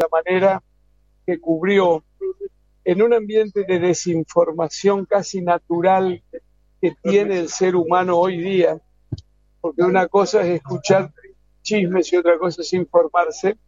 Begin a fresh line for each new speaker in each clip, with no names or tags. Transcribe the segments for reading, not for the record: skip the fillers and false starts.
la manera que cubrió en un ambiente de desinformación casi natural que tiene el ser humano hoy día, porque una cosa es escuchar chismes y otra cosa es informarse,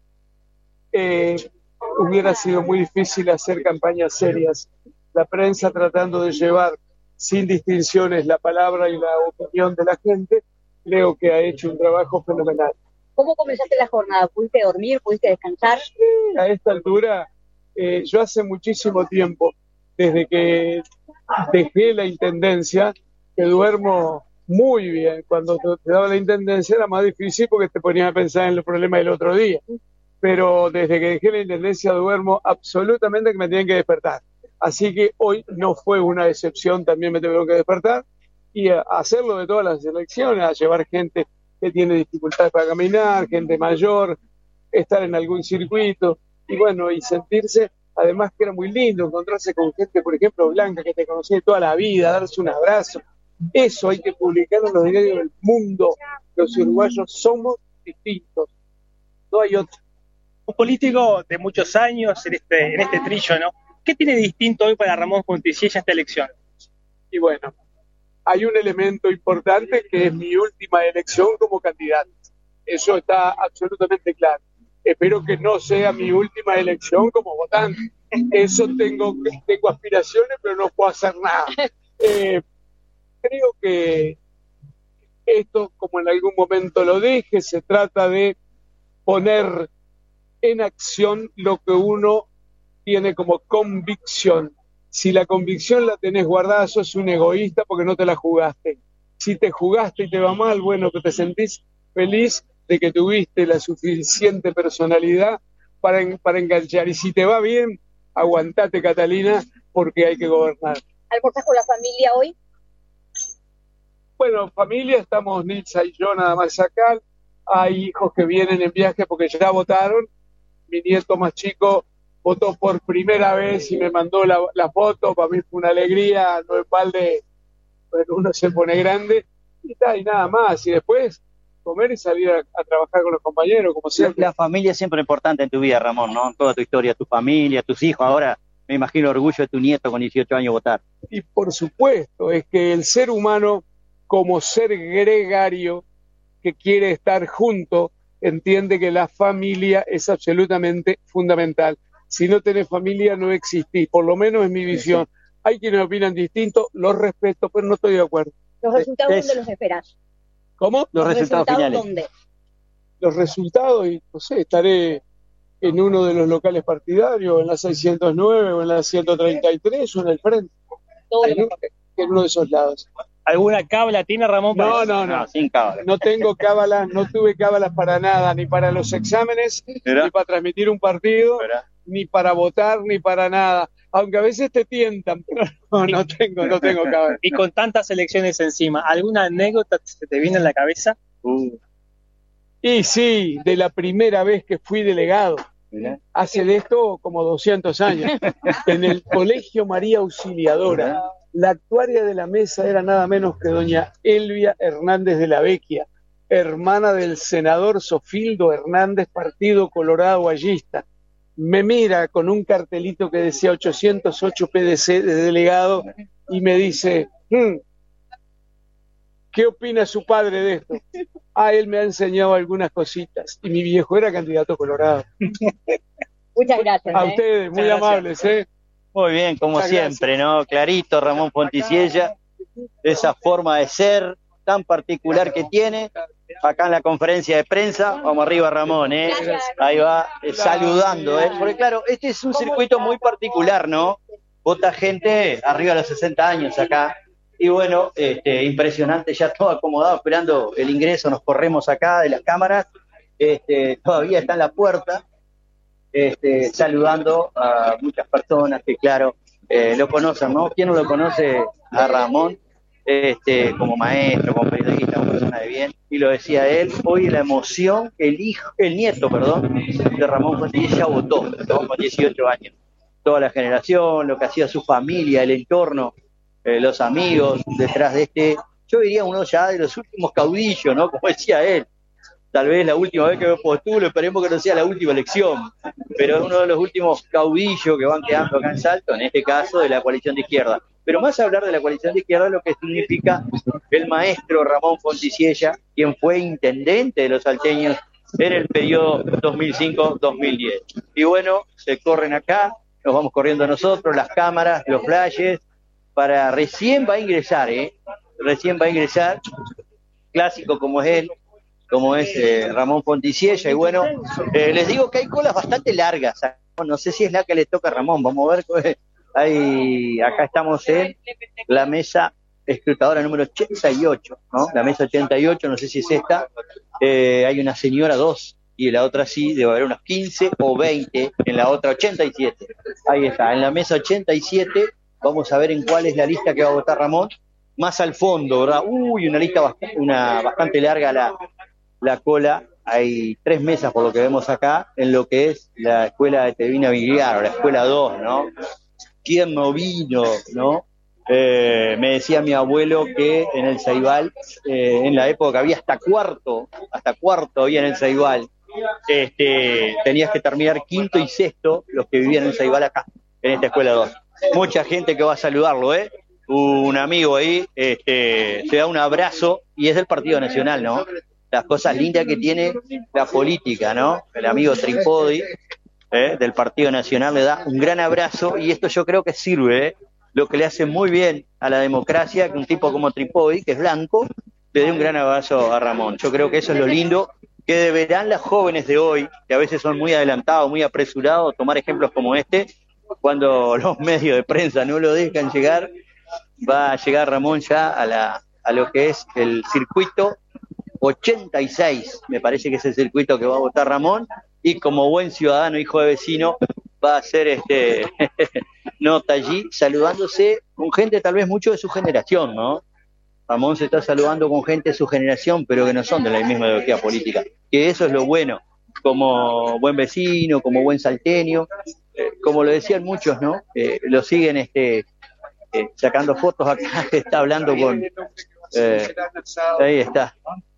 hubiera sido muy difícil hacer campañas serias. La prensa tratando de llevar sin distinciones la palabra y la opinión de la gente, creo que ha hecho un trabajo fenomenal.
¿Cómo comenzaste la jornada? ¿Pudiste dormir? ¿Pudiste descansar?
A esta altura, yo hace muchísimo tiempo, desde que dejé la intendencia, que duermo muy bien. Cuando te daba la intendencia era más difícil porque te ponías a pensar en los problemas del otro día. Pero desde que dejé la intendencia duermo absolutamente que me tienen que despertar. Así que hoy no fue una excepción, también me tengo que despertar y a hacerlo de todas las elecciones, a llevar gente que tiene dificultades para caminar, gente mayor, estar en algún circuito y bueno, y sentirse, además que era muy lindo encontrarse con gente, por ejemplo, blanca, que te conocía de toda la vida, darse un abrazo. Eso hay que publicarlo en los diarios del mundo. Los uruguayos somos distintos, no hay otro.
Un político de muchos años en este trillo, ¿no? ¿Qué tiene distinto hoy para Ramón Fontisiella esta elección?
Y bueno, hay un elemento importante que es mi última elección como candidato. Eso está absolutamente claro. Espero que no sea mi última elección como votante. Eso tengo aspiraciones, pero no puedo hacer nada. Creo que esto, como en algún momento lo dije, se trata de poner en acción lo que uno tiene como convicción. Si la convicción la tenés guardada, sos un egoísta porque no te la jugaste. Si te jugaste y te va mal, bueno, que te sentís feliz de que tuviste la suficiente personalidad para enganchar. Y si te va bien, aguantate, Catalina, porque hay que gobernar.
¿Almorzás con la familia hoy?
Bueno, familia, estamos Nilsa y yo nada más acá. Hay hijos que vienen en viaje porque ya votaron. Mi nieto más chico votó por primera vez y me mandó la foto. Para mí fue una alegría, no es balde, pero uno se pone grande y nada más. Y después comer y salir a trabajar con los compañeros, como siempre.
La familia es siempre importante en tu vida, Ramón, ¿no? En toda tu historia, tu familia, tus hijos. Ahora me imagino el orgullo de tu nieto con 18 años votar.
Y por supuesto, es que el ser humano, como ser gregario que quiere estar junto, entiende que la familia es absolutamente fundamental. Si no tenés familia, no existís, por lo menos es mi visión. Hay quienes opinan distinto, los respeto, pero no estoy de acuerdo.
¿Los resultados dónde los esperás?
¿Cómo?
Los resultados finales.
¿Dónde?
Los resultados, y no sé, estaré en uno de los locales partidarios, en la 609 o en la 133 o en el frente. En uno de esos lados.
¿Alguna cábala tiene Ramón?
No,
sin cábala.
No tengo cábalas, no tuve cábalas para nada, ni para los exámenes, ni para transmitir un partido, ni para votar, ni para nada. Aunque a veces te tientan, pero no tengo cábalas.
Y con tantas elecciones encima, ¿alguna anécdota se te viene en la cabeza?
Y sí, de la primera vez que fui delegado. Hace de esto como 200 años, en el Colegio María Auxiliadora. La actuaria de la mesa era nada menos que doña Elvia Hernández de la Vecchia, hermana del senador Sofildo Hernández, Partido Colorado Allista. Me mira con un cartelito que decía 808 PDC de delegado y me dice, ¿qué opina su padre de esto? Él me ha enseñado algunas cositas y mi viejo era candidato colorado.
Muchas gracias.
A ustedes, muy amables,
Muy bien, como
Muchas
siempre, ¿no? Clarito, Ramón Fontisiella, esa forma de ser tan particular que tiene. Acá en la conferencia de prensa, vamos arriba Ramón, ahí va, saludando, porque claro, este es un circuito muy particular, ¿no? Vota gente arriba de los 60 años acá, y bueno, impresionante, ya todo acomodado, esperando el ingreso, nos corremos acá de las cámaras, todavía está en la puerta, saludando a muchas personas que claro, lo conocen, ¿no? ¿Quién no lo conoce a Ramón? Como maestro, como periodista, como persona de bien, y lo decía él, hoy la emoción, el nieto de Ramón Fontisiella ya votó, ¿no? Con 18 años, toda la generación, lo que hacía su familia, el entorno, los amigos, detrás de yo diría uno ya de los últimos caudillos, ¿no? Como decía él, tal vez la última vez que me postulo, esperemos que no sea la última elección, pero es uno de los últimos caudillos que van quedando acá en Salto, en este caso de la coalición de izquierda. Pero más a hablar de la coalición de izquierda, lo que significa el maestro Ramón Fonticiella, quien fue intendente de los salteños en el periodo 2005-2010. Y bueno, se corren acá, nos vamos corriendo nosotros, las cámaras, los flashes, para recién va a ingresar, recién va a ingresar, clásico como es él, como es Ramón Fonticiella, y bueno, les digo que hay colas bastante largas, no sé si es la que le toca a Ramón, vamos a ver, acá estamos en la mesa escrutadora número 88, ¿no? La mesa 88, no sé si es esta, hay una señora, 2, y en la otra sí, debe haber unos 15 o 20, en la otra 87, ahí está, en la mesa 87, vamos a ver en cuál es la lista que va a votar Ramón, más al fondo, ¿verdad? Una lista bastante larga la cola, hay 3 mesas por lo que vemos acá, en lo que es la escuela de Tevina Vigliaro, la escuela 2, ¿no? ¿Quién no vino, no? Me decía mi abuelo que en el Ceibal, en la época había hasta cuarto había en el Ceibal, tenías que terminar quinto y sexto los que vivían en el Ceibal acá, en esta escuela 2. Mucha gente que va a saludarlo, un amigo ahí, se da un abrazo y es del Partido Nacional, ¿no? Las cosas lindas que tiene la política, ¿no? El amigo Tripodi, del Partido Nacional, le da un gran abrazo y esto yo creo que sirve, lo que le hace muy bien a la democracia, que un tipo como Tripodi, que es blanco, le dé un gran abrazo a Ramón. Yo creo que eso es lo lindo que deberán las jóvenes de hoy, que a veces son muy adelantados, muy apresurados, tomar ejemplos como este, cuando los medios de prensa no lo dejan llegar, va a llegar Ramón ya a lo que es el circuito 86, me parece que es el circuito que va a votar Ramón, y como buen ciudadano, hijo de vecino, va a hacer nota allí, saludándose con gente tal vez mucho de su generación, ¿no? Ramón se está saludando con gente de su generación, pero que no son de la misma ideología política, que eso es lo bueno, como buen vecino, como buen salteño, como lo decían muchos, ¿no? Lo siguen sacando fotos acá, está hablando con... ahí está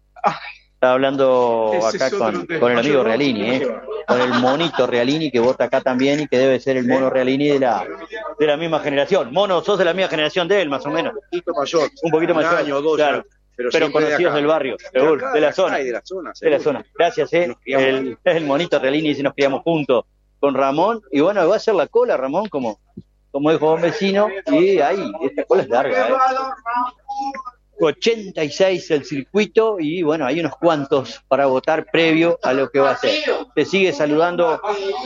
hablando acá con el amigo Realini, con el monito Realini que vota acá también y que debe ser el mono Realini de la misma generación. Mono, sos de la misma generación de él, más o menos. Un poquito mayor, año, 2, claro. Pero conocidos del barrio, seguro, de la zona. De la zona. Gracias, el monito Realini, si nos criamos juntos con Ramón, y bueno, va a hacer la cola Ramón como dijo un vecino, y ahí, esta cola es larga, 86 el circuito y bueno, hay unos cuantos para votar previo a lo que va a ser. Se sigue saludando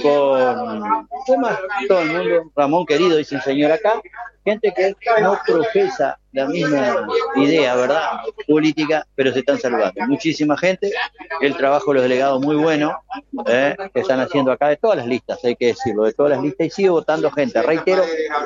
con todo el mundo. Ramón querido, dice el señor acá. Gente que no profesa la misma idea, ¿verdad? Política, pero se están saludando. Muchísima gente. El trabajo de los delegados muy bueno, que están haciendo acá de todas las listas, hay que decirlo, de todas las listas, y sigue votando gente. Reitero,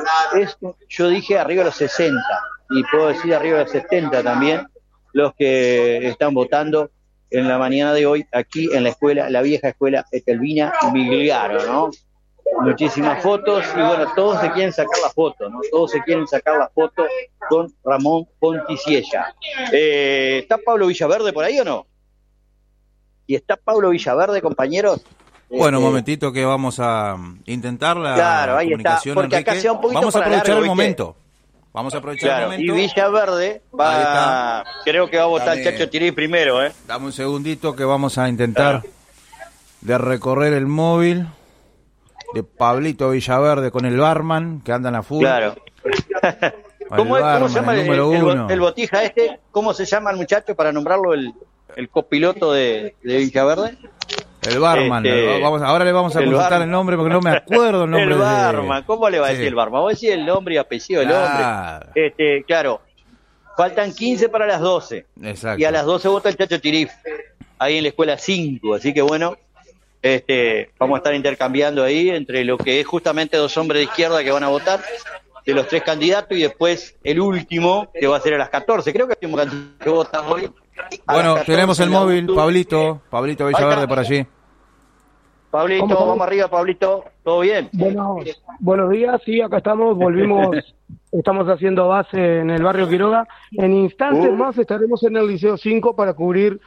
yo dije arriba de los 60. Y puedo decir arriba de 70 también, los que están votando en la mañana de hoy aquí en la escuela, la vieja escuela Etelvina Migliaro, ¿no? Muchísimas fotos y bueno, todos se quieren sacar la foto, ¿no? Todos se quieren sacar la foto con Ramón Fonticiella. ¿Está Pablo Villaverde por ahí o no? ¿Y está Pablo Villaverde, compañeros?
Bueno, un momentito que vamos a intentar la comunicación,
porque
Enrique.
acá sea un poquito
vamos a aprovechar
largo,
el momento. Vamos a aprovechar el momento.
Y Villaverde creo que va a votar el Chacho Tirí primero,
Dame un segundito que vamos a intentar de recorrer el móvil de Pablito Villaverde con el barman, que andan a full.
Claro. ¿Cómo se llama el botija ¿Cómo se llama el muchacho para nombrarlo el copiloto de Villaverde?
El barman, ahora le vamos a consultar el nombre porque no me acuerdo el nombre.
El barman, ¿cómo le va a decir el barman? Vamos a decir el nombre y apellido del hombre. Claro, faltan 15 para las 12.
Exacto.
Y a las 12 vota el Chacho Tirif, ahí en la escuela 5, así que bueno, vamos a estar intercambiando ahí entre lo que es justamente 2 hombres de izquierda que van a votar, de los 3 candidatos, y después el último, que va a ser a las 14, creo que el último candidato que vota hoy.
Bueno, tenemos el móvil, Pablito Villaverde por allí.
Pablito, vamos arriba, Pablito, ¿todo bien?
Bueno, buenos días, sí, acá estamos, estamos haciendo base en el barrio Quiroga. En instantes más estaremos en el Liceo 5 para cubrir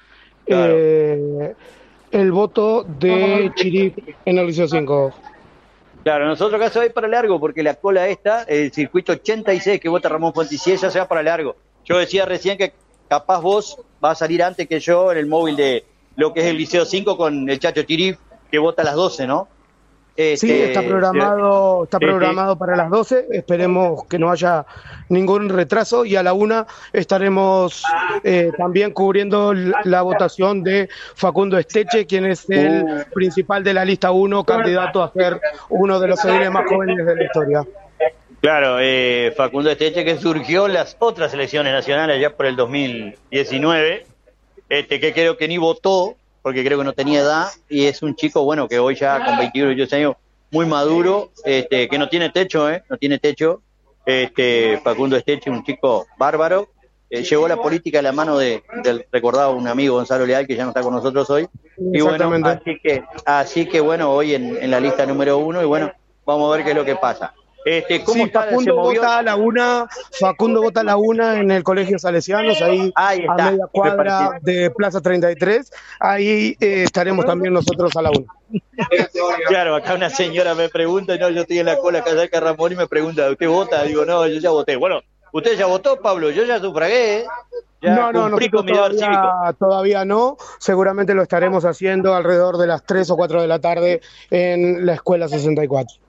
Claro.
el voto de Chirif en el Liceo 5.
Claro, nosotros acá se va a ir para largo, porque la cola esta, el circuito 86 que vota Ramón Fonticiella, se va para largo. Yo decía recién que capaz vos vas a salir antes que yo en el móvil de lo que es el Liceo 5 con el Chacho Chirif, que vota a las 12, ¿no?
Sí, está programado para las 12, esperemos que no haya ningún retraso, y a la 1 estaremos también cubriendo la votación de Facundo Esteche, quien es el principal de la lista 1, candidato a ser uno de los ediles más jóvenes de la historia.
Claro, Facundo Esteche, que surgió en las otras elecciones nacionales ya por el 2019, que creo que ni votó, porque creo que no tenía edad, y es un chico, bueno, que hoy ya con 21 años, muy maduro, que no tiene techo, no tiene techo. Facundo Esteche, un chico bárbaro, llevó la política a la mano del recordado un amigo, Gonzalo Leal, que ya no está con nosotros hoy. Y bueno, así que bueno, hoy en la lista número 1, y bueno, vamos a ver qué es lo que pasa. ¿Cómo
Sí, Facundo vota a la 1, en el Colegio Salesianos, ahí
a
media cuadra de Plaza 33, ahí estaremos también nosotros a la 1.
Claro, acá una señora me pregunta, no, yo estoy en la cola acá cerca de Ramón, y me pregunta, ¿usted vota? Digo, no, yo ya voté. Bueno, ¿usted ya votó, Pablo? Yo ya sufragué, Ya
No, nosotros todavía no, seguramente lo estaremos haciendo alrededor de las 3 o 4 de la tarde en la Escuela 64.